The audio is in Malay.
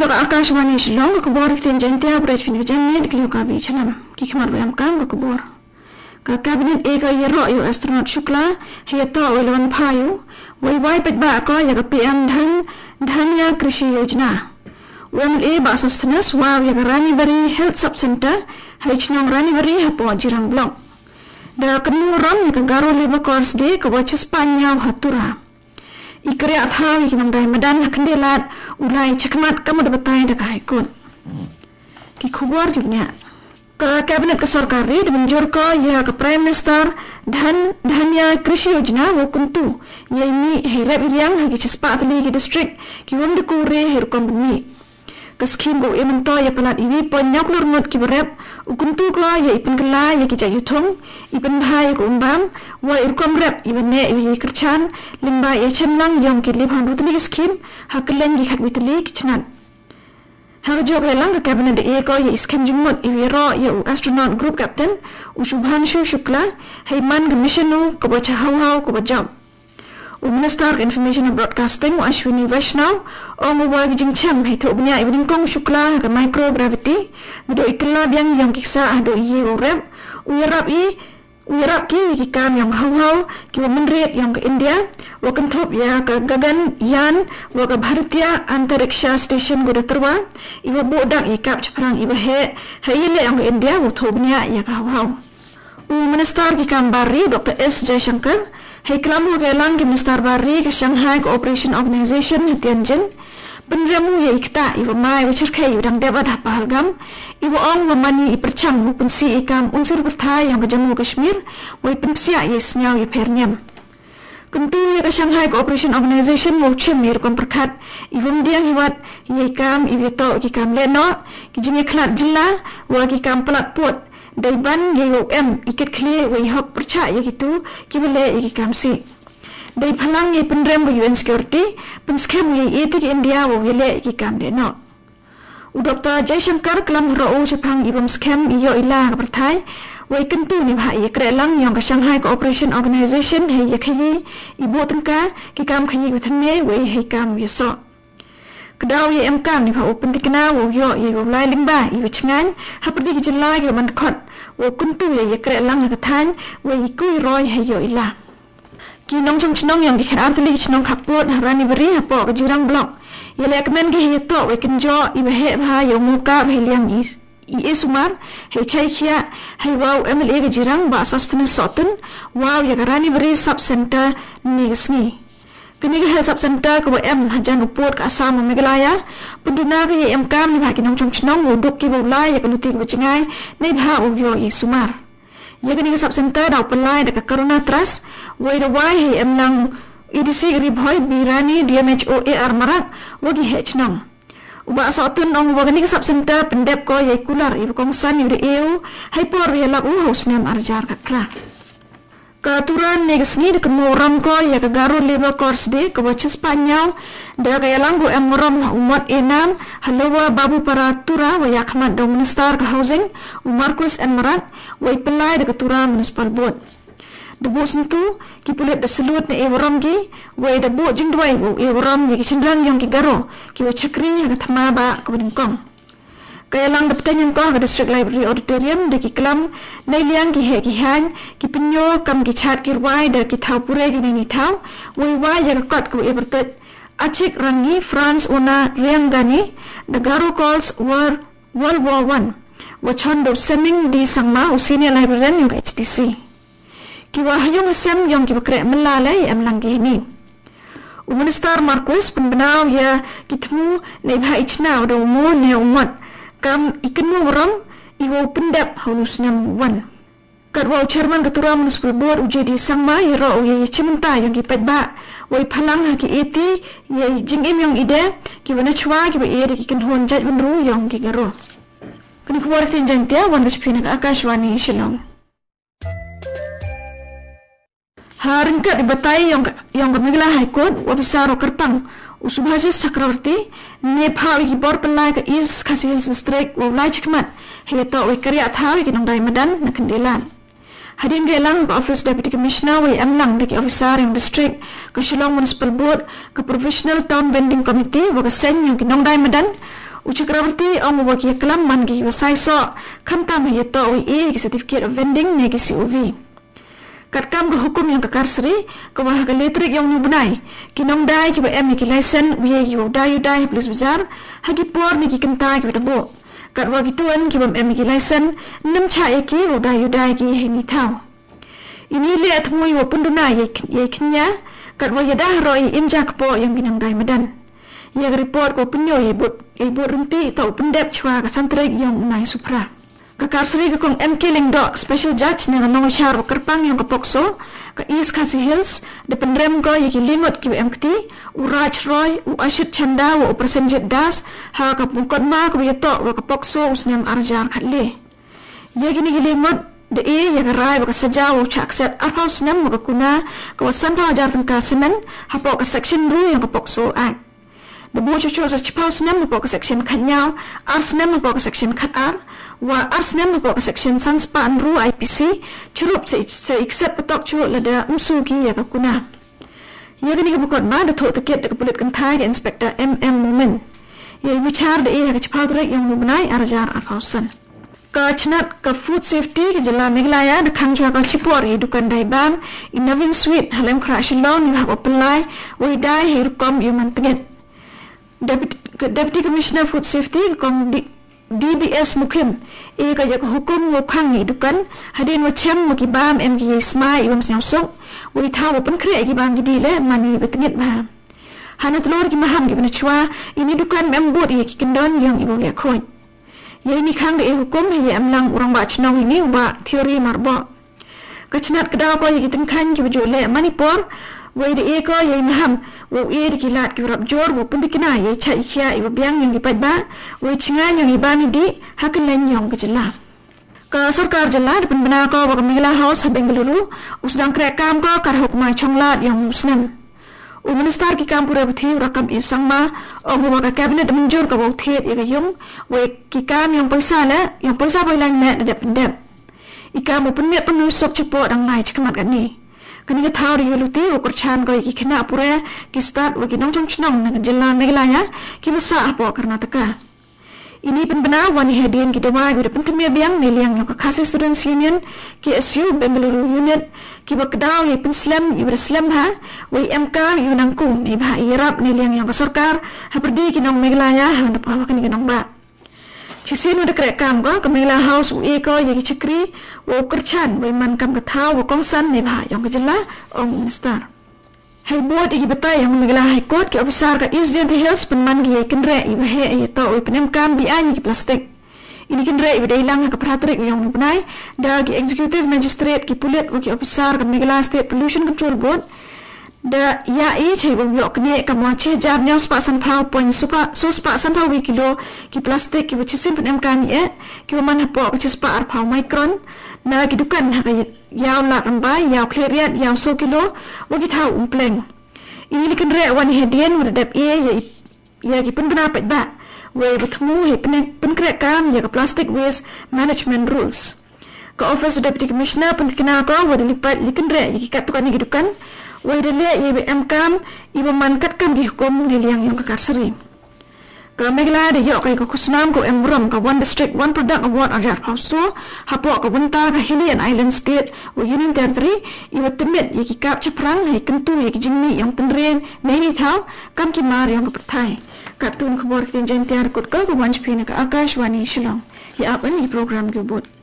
Kita ke Akashwani Shillong ke kubur kita jantia berat pin jangan kita kabi chalam kikmar bayam kam ke kubur ka kabinet eka yero yo astronaut Shukla heto welewan phayu wai petba ko ya ka PM dhanya krishi yojana WMA ba sustenance wa ya ka Ranibari Health Sub Center hchnong Ranibari hapo jirang blong da kenuram ya ka garo leba course de ka wachis panyaw hatura ikre athaw ikinong dai madan hakandelat ulai chakmat kamu dapatai da kahikut ki khubor gibnya ka cabinet ka sarkari dimenjur ko ya ka prime minister dhanya krishi yojana wo kuntu yaimi hirap ilyang hagi chispat li ki district ki wonde kure her kompani ka scheme go emanto ya palat iwi ponyok lurmut ki berep ukuntu ko ya ipin kala ya ki jayuthong ipin bhai ko umbam wa irkom rep ibne iwi kerchan limba ya chenlang yong ki libhan rutli scheme haklen gi khatwitli ki chnan Hagajok lelang ke kabinet de eko ya iskem jumut iwiro ya astronaut group captain Shubhanshu Shukla heiman ke missionu ko bacha hau ko bajam Minister Information and Broadcasting Ashwini Vaishnaw ong wagi jingcham hai thobnya ibning kong Shukla ke microgravity do ikla biang yang kiksa do ye rep uyarap ki kam yang hau ki menret yang ke India wa kanthop ya ke gagan yan wa ke Bharatiya Antariksha Station goda terwa iwa bodak ikap chaprang iba hayile yang ke India wa thobnya ya ke hau Minister ki kam Barri Dr. S. Jaishankar hai klamu ke lang ki Minister Barri ke Shanghai Cooperation Organization Tianjin penramu ya ikta iwa mai wa cherkai udang debat pahalgam iwa ong wa mani iperchang wa pensi ikam unsur berthai yang ke Jammu Kashmir wa ipensia ya senyaw ya pernyam Kentu ya ke Shanghai Cooperation Organization wa chemir kon perkat iwam diang hiwat ya ikam iwito ki kam leno ki jimi klat jilla wa ki kam pelat pot daiban ya UM iket kle wa hok percaya ya gitu ki bele ki kam si Dari phalang ye penrem ko UN security penskem ye iti ki India wo wile ki kam de no Dr. Jaishankar kelam ro chapang ibam scam iyo ila ka perthai wai kentu ni bha ye krelang yang ka Shanghai Cooperation Organization he ye khayi ibo tangka ki kam khayi ko thamme wai he kam ye so Kedaw ye em kam ni bha open tikna wo yo ye wo lai limba i wichngan hapdi ki jilla ye man khot wo kuntu ye krelang ka than wai kui roi he yo ila Kinong chnong yang dikharat li chnong khapot Ranibari hapo ka jirang blok yele akmen gi heto we kenjo ibe bha yo muka bheliang is sumar he chai khia he wow MLA ka jirang ba sostne sotun wow ya Ranibari sub center ni sni kini ka health sub center ko em hajan upot ka asam megalaya punduna ka ye em kam ni bha kinong chnong wo duk ki bo lai ya kanuti ko chingai nei bha o yo i sumar Ya kini sub center daw pelai dekat Karuna Trust wai da wai he emlang EDC ribhoi birani DMHO AR marak wagi hechnong uba sotun ong wagani sub center pendep ko yai kular ibu kongsan ibu eu hai por ya lab hausnem arjar kakra Katuran negasni de kemoram ko ya ke garo labor course de ke wachis panyau da kaya langgo emram umat enam halawa babu paratura wa yakmat dong minister ke housing Markus Enmarat wa ipelai de ketura municipal board debu sentu ki pulit de selut ne evram ki wa debu jingdwai wa evram ki chindrang yang ki garo ki wa chakri ya thama ba ke bengkong Kaya lang dapatan ko ke district library auditorium de ki klam nai liang ki he ki han ki pinyo kam ki chat ki wai de ki thau pure ki ni thau wai ya kot ko ebertet achik rangi France una riangani the garo calls World War 1 wachon do seming di sangma senior librarian yung HTC ki wa hayong sem yung ki bakre melalai am lang ki ni Minister Markus penbenau ya kitmu nei bha ichna do mo ne umat kam ikan mo ram iwo pendap halusnya wan Kadwa chairman ketua municipal board UJD sangma iro ye chimenta yang ki petba wai phalang ha ki eti ye jingim yang ide ki wana chwa ki be ere ki kan hon jaj benru yang ki garo kini khwar tin jantia wan respina Akashwani Shillong Haring ka dibatai yang kamigla high court wabisaro Kerpang Subhasis Chakravarti Nepal ki bor pelai ke East Khasi Hills District wa lai chikmat heto we karya thawi ki nang dai madan na kandelan Hadin gelang ke Office Deputy Commissioner wa amlang de ki officer in district ke Shillong Municipal Board ke Professional Town Bending Committee wa ke sen yang ki nang dai madan Uchakravarti ang mawagi kelam man gi wasai so khantam hi to wi certificate of vending ne gi COV. Katkam ke hukum yang kekarseri ke wah ke letrik yang nubnai kinong dai ki ba em ki license wi gi dai plus bazar hagi por ni ki kentai ki tabo kat wa gi tuan ki bam em ki license nam cha ki dai ki hini tau. Ini lihat mui wa punduna ye kenya kat wa yadah roi imja po yang ginang dai medan. Ya report ko punyo ye bot renti tau pendep chwa ka santrek yang unai supra. Kekarseri ke kong MK Lingdok special judge dengan nong syar kerpang yang kepokso ke East Khasi Hills de pendrem ko ye ki lingot ki MKT Uraj Roy u Ashit Chanda wa Persenjet Das ha ka pungkot ma ko ye to wa kepokso usnyam arjar khatle. Ye gini gilingot de ya garai ba saja wa chak set arhaus nam wa kuna ka wasan pa ajar tengka semen hapo ka section ru yang kepokso act. Debu cucu sa cipaus nam hapo ka section kanyau ars nam hapo ka section khatar wa ars nam hapo ka section sanspan ru IPC curup se ikset petok cu lada usugi ya ka kuna. Ya gini kebukot ma de thok tiket de kepulit kentai ke inspektor MM Moment. Ya bicar de ya ka cipau trek yang mubnai arjar arhausan. Ka chnat ka food safety ke Jela Meghalaya de khang chwa ka chipor hi dukan dai bam in Navin Sweet halem crash loan ni hak apply we dai her kom human tinget. Deputy Commissioner Food Safety kong DBS Mukim ka jak hukum wo khang ni dukan hadin wa chem mo ki bam MG Smai iwam snyang sok we thaw pen kre ki bam gi le mani betinget ba. Hana telur ki maham ki chwa ini dukan membut ye ki kendon yang ibu le khoi. Ya ini khang de hukum he amlang urang ba chnong ini ba theory marbo. Kachnat kedaw ko ye tin khan ki bujole Manipur we de ko ye maham wo ye de kilat ki rab jor wo pundikina ye cha ikhya ibu biang yang dipat ba we chinga yang ibami di haklen yang kejela. Ka sarkar jela de penbena ko ba Kamila House Bengaluru usdang krekam ko kar hukmai chonglat yang muslim. Minister ki kampura bthi rakam isangma og wa ka cabinet menjur ka bothet ye yung we ki kam yang paisa bailan ne de pendem ikam pennet penu sok cepo dang nai chkamat kan ni kani ka thau ri luti o kurchan ko ki khina pure ki start wa ki nong chong chnong na Jela Meghalaya ki basa apo Karnataka. Ini penbena wani hedin ki dewa bi pentemia biang neliang yang ka Khasi Students Union ki SU Bengaluru unit ki bakdaw ye penslam ibre slam ha we MK yunangku ni ba irap neliang yang ka sarkar ha perdi ki nong Meghalaya ha ndapa wa kani nong ba. Chisin udah kerekam ko Kamila House u ko ye ki chikri wo kurchan we man kam ka thau wo kongsan ni ba yang ka Jela ong minister. Hai buat iki betai yang Meghalaya High Court ki officer ka East Jenti Hills penman gi kenre i he ye to we penem kam bi ani ki plastik. Ini kenre i dai lang ka pratrik yang nubnai da ki executive magistrate ki pulit ki officer ka Meghalaya State Pollution Control Board da ya i chhe bo yok ne ka mo che jar nyau spa san phau point supa so spa san phau wi kilo ki plastik ki chisim penem kam ye ki man po ka spa ar phau micron na ki dukan ha ka yaw la rambai yaw cleariat yaw so kilo wo ki thau umpleng ini likan re wan hedien wadap ya ki penbena pet ba we betmu he penkre kam ya ka plastic waste management rules ka office deputy commissioner pentkena ko wad lipat likan re ki katukan ni dukan we de le ye MKam ibu mankat kam di hukum niliang yang kekarseri. Ka Meghalaya de yok ko kusnam ko emram ka one district one product award ajar pauso hapo ka bunta ka Hillian Island State wo union territory ibu temit ye ki kap chaprang he kentu ye ki jingmi yang tenren neni thau kam ki mar yang pertai ka tun khobor tin jentiar kot ko wanch pina ka Akashwani Shillong ya apan i program ke bot